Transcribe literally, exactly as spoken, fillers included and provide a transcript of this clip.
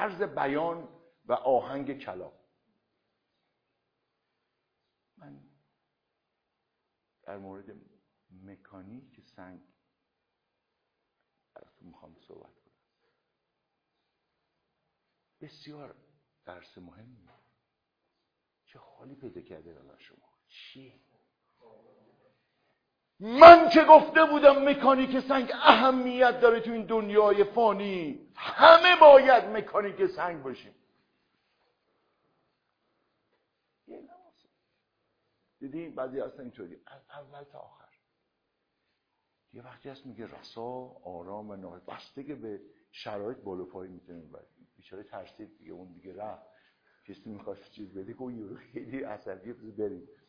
طرز بیان و آهنگ کلام. من در مورد مکانیک سنگ براتون میخوام صحبت کنم. بسیار درس مهمی. چه حالی پیدا کرده الان شما؟ چی؟ من که گفته بودم مکانیک سنگ اهمیت داره تو این دنیای فانی، همه باید مکانیک سنگ باشیم. یه نماز دیدی بعضی هستن اینطوری از اول تا آخر. یه وقتی هست میگه رسا، آرام و ناهی، بستگی به شرایط بالا پایی میتونه باید. بیچاره ترسید دیگه، اون دیگه رفت. کسی میخواست چیز بده که اون یورو خیلی عصبیه بریم.